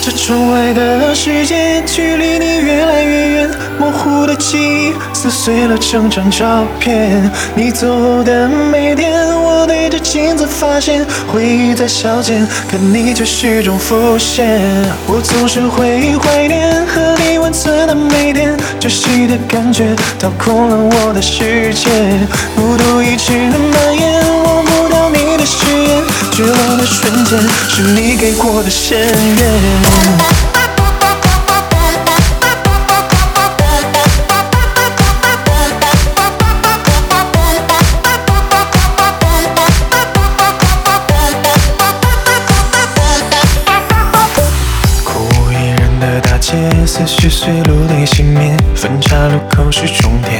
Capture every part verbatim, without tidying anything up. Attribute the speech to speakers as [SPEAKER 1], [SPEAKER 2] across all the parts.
[SPEAKER 1] 这窗外的世界，距离你越来越远，模糊的记忆撕碎了整张照片。你走后的每天，我对着镜子发现回忆在消减，可你却始终浮现。我总是会怀念和你温存的每天，窒息的感觉掏空了我的世界，孤独一直的蔓延，忘不掉你的誓言，绝望的瞬间是你给过的宣言。苦一人的大街，思绪随路灯熄灭，分岔路口是终点。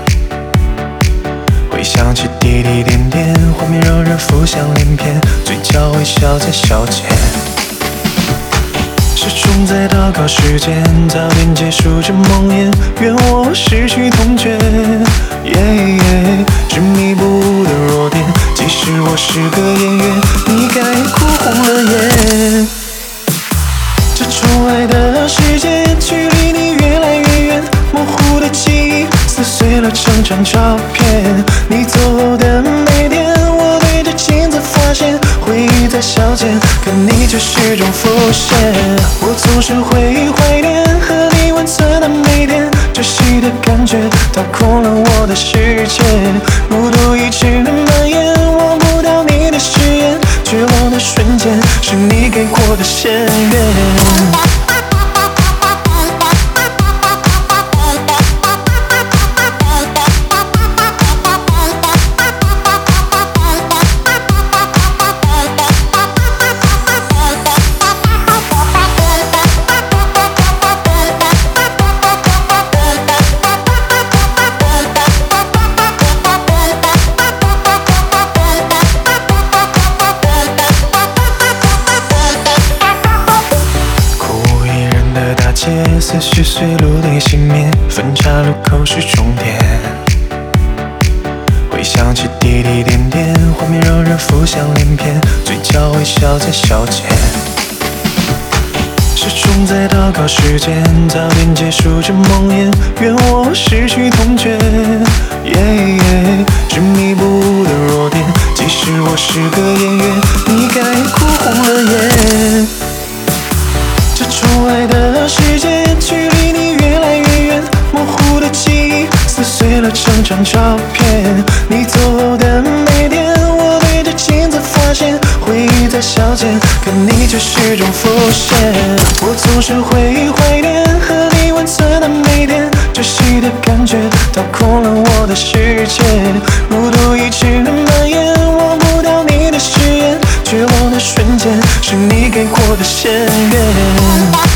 [SPEAKER 1] 回想起滴滴点点，画面让人浮想联翩，嘴角微笑在消减。始终在祷告时间早点结束这梦魇，愿我失去痛觉。Yeah, yeah, 执迷不悟的弱点，即使我是个演员，你该哭红了眼。这窗外的世界，距离你越来越远，模糊的记忆撕碎了整张照片。你走后的每天，我对着镜子发现回忆在消减，可你却始终浮现。我总是会怀念和你温存的每天，窒息的感觉掏空了我的世界，孤独一直的蔓延，忘不掉你的誓言，绝望的瞬间是你给过的宣言。思绪随路灯熄灭，分岔路口是终点。回想起滴滴点点，画面让人浮想联翩，嘴角微笑在消减。始终在祷告时间早点结束这梦魇，愿我失去痛觉。Yeah, yeah, 执迷不悟的弱点，即使我是个演员，你该哭红了眼。这窗外的世界，距离你越来越远，模糊的记忆撕碎了整张照片。你走后的每天，我对着镜子发现回忆在消减，可你却始终浮现。我总是会怀念和你温存的每天，窒息的感觉掏空了我的世界，孤独一直的蔓延，忘不掉你的誓言，绝望的瞬间是你给过的宣言。